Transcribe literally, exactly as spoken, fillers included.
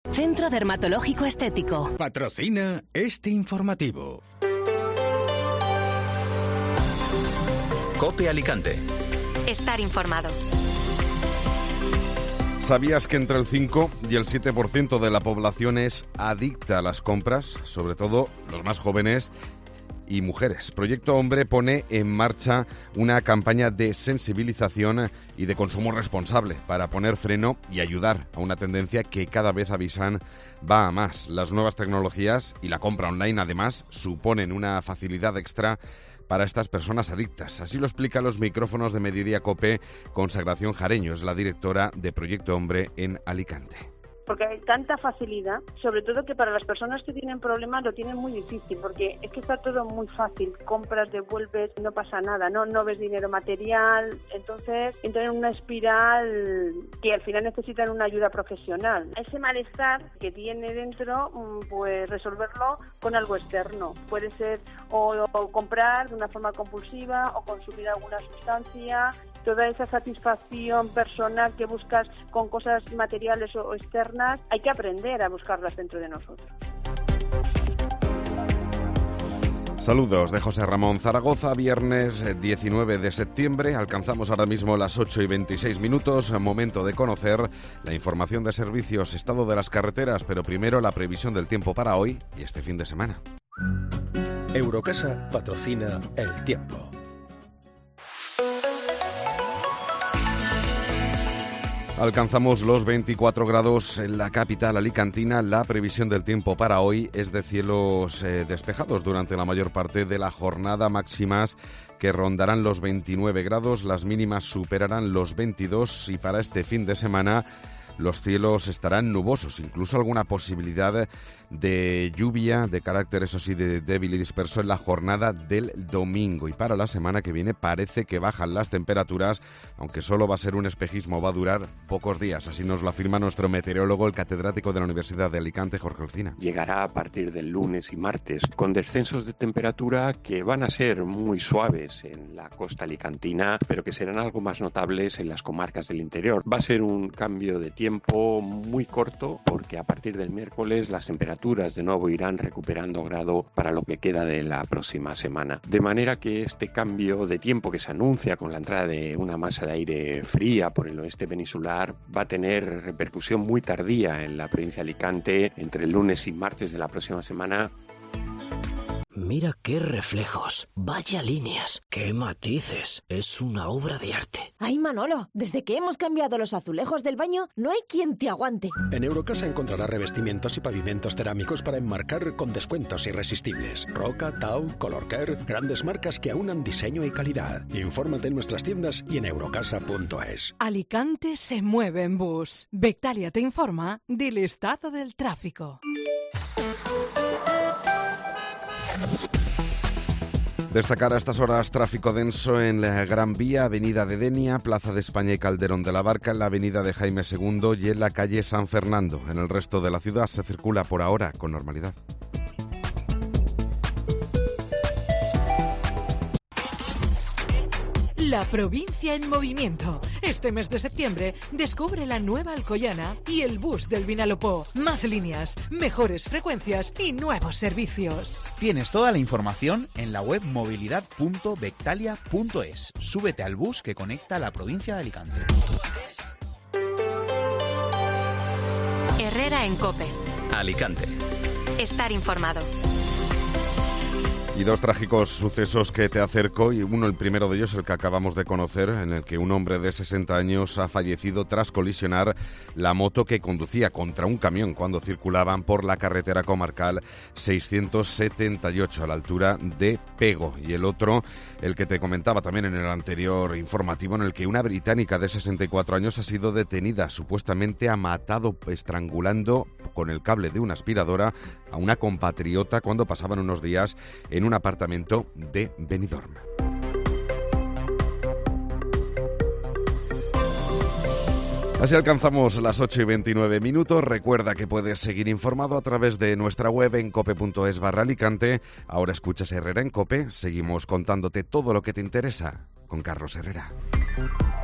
Centro Dermatológico Estético. Patrocina este informativo. COPE Alicante. Estar informado. ¿Sabías que entre el cinco y el siete por ciento de la población es adicta a las compras? Sobre todo los más jóvenes y mujeres. Proyecto Hombre pone en marcha una campaña de sensibilización y de consumo responsable para poner freno y ayudar a una tendencia que cada vez avisan va a más. Las nuevas tecnologías y la compra online, además, suponen una facilidad extra para estas personas adictas. Así lo explica a los micrófonos de Mediodía COPE Consagración Jareño, es la directora de Proyecto Hombre en Alicante. Porque hay tanta facilidad, sobre todo que para las personas que tienen problemas lo tienen muy difícil, porque es que está todo muy fácil, compras, devuelves, no pasa nada, no no ves dinero material, entonces entran en una espiral que al final necesitan una ayuda profesional. Ese malestar que tiene dentro, pues resolverlo con algo externo, puede ser o, o comprar de una forma compulsiva o consumir alguna sustancia. Toda esa satisfacción personal que buscas con cosas materiales o externas, hay que aprender a buscarlas dentro de nosotros. Saludos de José Ramón. Zaragoza, viernes diecinueve de septiembre. Alcanzamos ahora mismo las ocho y veintiséis minutos. Momento de conocer la información de servicios, estado de las carreteras, pero primero la previsión del tiempo para hoy y este fin de semana. Eurocasa patrocina el tiempo. Alcanzamos los veinticuatro grados en la capital alicantina. La previsión del tiempo para hoy es de cielos eh, despejados durante la mayor parte de la jornada, máximas que rondarán los veintinueve grados, las mínimas superarán los veintidós y para este fin de semana los cielos estarán nubosos, incluso alguna posibilidad de lluvia de carácter, eso sí, de débil y disperso en la jornada del domingo. Y para la semana que viene parece que bajan las temperaturas, aunque solo va a ser un espejismo, va a durar pocos días. Así nos lo afirma nuestro meteorólogo, el catedrático de la Universidad de Alicante, Jorge Olcina. Llegará a partir del lunes y martes, con descensos de temperatura que van a ser muy suaves en la costa alicantina, pero que serán algo más notables en las comarcas del interior. Va a ser un cambio de tiempo tiempo muy corto, porque a partir del miércoles las temperaturas de nuevo irán recuperando grado para lo que queda de la próxima semana. De manera que este cambio de tiempo que se anuncia con la entrada de una masa de aire fría por el oeste peninsular va a tener repercusión muy tardía en la provincia de Alicante entre el lunes y martes de la próxima semana. Mira qué reflejos, vaya líneas, qué matices, es una obra de arte. Ay, Manolo, desde que hemos cambiado los azulejos del baño, no hay quien te aguante. En Eurocasa encontrarás revestimientos y pavimentos cerámicos para enmarcar con descuentos irresistibles. Roca, Tau, Colorcare, grandes marcas que aunan diseño y calidad. Infórmate en nuestras tiendas y en eurocasa punto es. Alicante se mueve en bus. Bectalia te informa del estado del tráfico. Destacar a estas horas tráfico denso en la Gran Vía, Avenida de Denia, Plaza de España y Calderón de la Barca, en la Avenida de Jaime segundo y en la calle San Fernando. En el resto de la ciudad se circula por ahora con normalidad. La provincia en movimiento. Este mes de septiembre descubre la nueva Alcoyana y el bus del Vinalopó. Más líneas, mejores frecuencias y nuevos servicios. Tienes toda la información en la web movilidad punto bectalia punto es. Súbete al bus que conecta la provincia de Alicante. Herrera en COPE. Alicante. Estar informado. Y dos trágicos sucesos que te acerco, y uno, el primero de ellos, el que acabamos de conocer, en el que un hombre de sesenta años ha fallecido tras colisionar la moto que conducía contra un camión cuando circulaban por la carretera comarcal seiscientos setenta y ocho a la altura de Pego. Y el otro, el que te comentaba también en el anterior informativo, en el que una británica de sesenta y cuatro años ha sido detenida. Supuestamente ha matado estrangulando con el cable de una aspiradora a una compatriota cuando pasaban unos días en un apartamento de Benidorm. Así alcanzamos las ocho y veintinueve minutos. Recuerda que puedes seguir informado a través de nuestra web en cope punto es barra Alicante. Ahora escuchas Herrera en COPE. Seguimos contándote todo lo que te interesa con Carlos Herrera.